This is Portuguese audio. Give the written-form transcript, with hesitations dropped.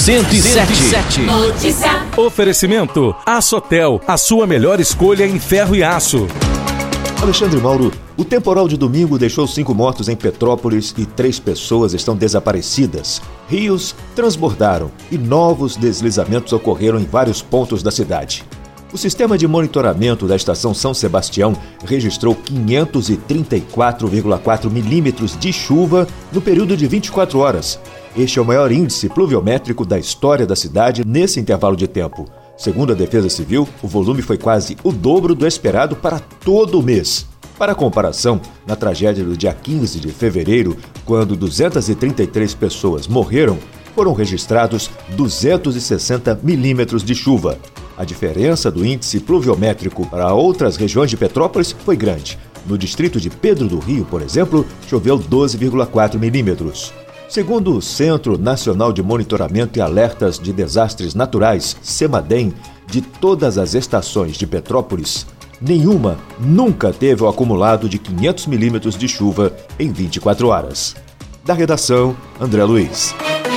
107. Notícia. Oferecimento Açotel, a sua melhor escolha em ferro e aço. Alexandre Mauro, o temporal de domingo deixou 5 mortos em Petrópolis e 3 pessoas estão desaparecidas. Rios transbordaram e novos deslizamentos ocorreram em vários pontos da cidade. O sistema de monitoramento da estação São Sebastião registrou 534,4 milímetros de chuva no período de 24 horas. Este é o maior índice pluviométrico da história da cidade nesse intervalo de tempo. Segundo a Defesa Civil, o volume foi quase o dobro do esperado para todo o mês. Para comparação, na tragédia do dia 15 de fevereiro, quando 233 pessoas morreram, foram registrados 260 milímetros de chuva. A diferença do índice pluviométrico para outras regiões de Petrópolis foi grande. No distrito de Pedro do Rio, por exemplo, choveu 12,4 milímetros. Segundo o Centro Nacional de Monitoramento e Alertas de Desastres Naturais, CEMADEM, de todas as estações de Petrópolis, nenhuma nunca teve o acumulado de 500 milímetros de chuva em 24 horas. Da redação, André Luiz.